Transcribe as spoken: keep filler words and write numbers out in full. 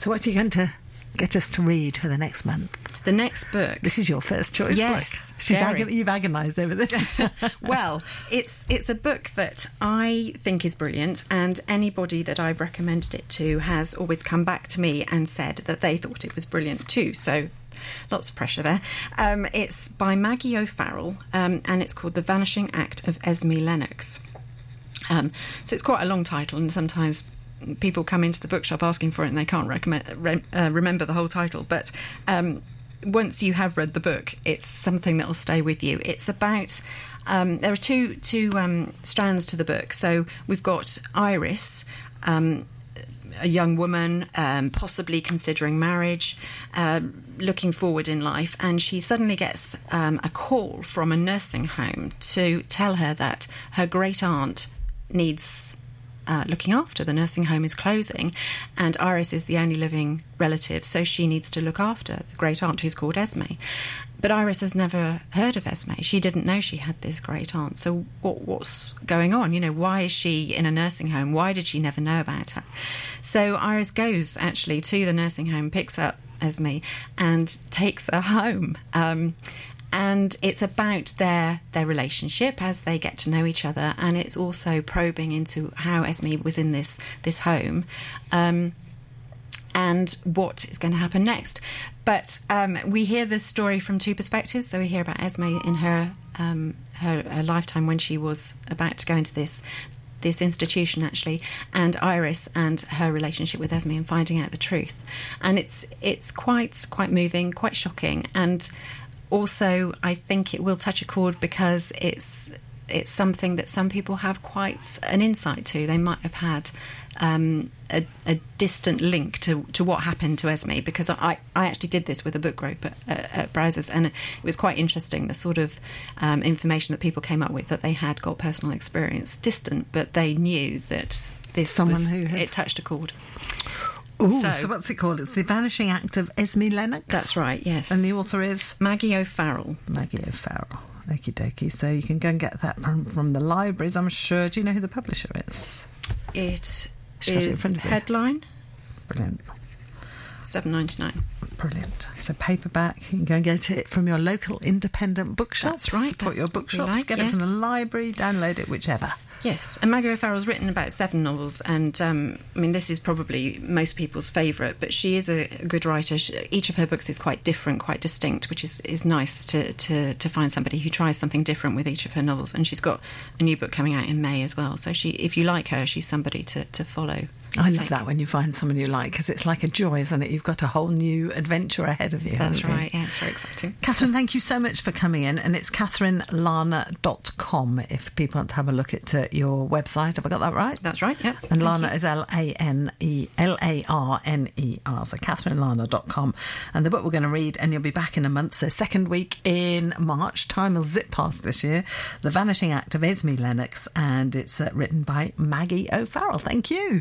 So what are you going to get us to read for the next month? The next book. This is your first choice. Yes. Look. She's agon- you've agonised over this. Well, it's it's a book that I think is brilliant, and anybody that I've recommended it to has always come back to me and said that they thought it was brilliant too. So lots of pressure there. Um, it's by Maggie O'Farrell, um, and it's called The Vanishing Act of Esme Lennox. Um, so it's quite a long title, and sometimes people come into the bookshop asking for it and they can't recommend, re- uh, remember the whole title. But um, once you have read the book, it's something that will stay with you. It's about... Um, there are two, two um, strands to the book. So we've got Iris... Um, a young woman, um, possibly considering marriage, uh, looking forward in life, and she suddenly gets um, a call from a nursing home to tell her that her great aunt needs uh, looking after. The nursing home is closing, and Iris is the only living relative, so she needs to look after the great aunt, who's called Esme. But Iris has never heard of Esme. She didn't know she had this great aunt. So what, what's going on? You know, why is she in a nursing home? Why did she never know about her? So Iris goes, actually, to the nursing home, picks up Esme and takes her home. Um, and it's about their their relationship as they get to know each other. And it's also probing into how Esme was in this, this home. Um and what is going to happen next. But um, we hear this story from two perspectives. So we hear about Esme in her, um, her her lifetime when she was about to go into this this institution, actually, and Iris and her relationship with Esme and finding out the truth. And it's it's quite quite moving, quite shocking, and also I think it will touch a chord because it's it's something that some people have quite an insight to. They might have had um, a, a distant link to, to what happened to Esme, because I, I actually did this with a book group at, at Browsers, and it was quite interesting, the sort of um, information that people came up with, that they had got personal experience, distant, but they knew that this Someone was, who had... it touched a chord. Ooh, so, so what's it called? It's The Vanishing Act of Esme Lennox? That's right, yes. And the author is? Maggie O'Farrell. Maggie O'Farrell. Okie dokie. So you can go and get that from, from the libraries, I'm sure. Do you know who the publisher is? It Shut it in is front of you. Headline. Brilliant. seven ninety-nine. Brilliant. So paperback, you can go and get it from your local independent bookshop. That's right. Support That's your what we bookshops, like, get yes. it from the library, download it, whichever. Yes, and Maggie O'Farrell's written about seven novels, and um, I mean, this is probably most people's favourite, but she is a good writer. She, each of her books is quite different, quite distinct, which is, is nice to, to, to find somebody who tries something different with each of her novels. And she's got a new book coming out in May as well, so she, if you like her, she's somebody to, to follow. I love that when you find someone you like, because it's like a joy, isn't it? You've got a whole new adventure ahead of you. That's right, yeah, it's very exciting. Catherine, thank you so much for coming in, and it's catherine lana dot com if people want to have a look at uh, your website. Have I got that right? That's right, yeah. And Lana is L A N E L A R N E R, so catherine lana dot com. And the book we're going to read, and you'll be back in a month, so second week in March, time will zip past this year, The Vanishing Act of Esme Lennox, and it's uh, written by Maggie O'Farrell. Thank you.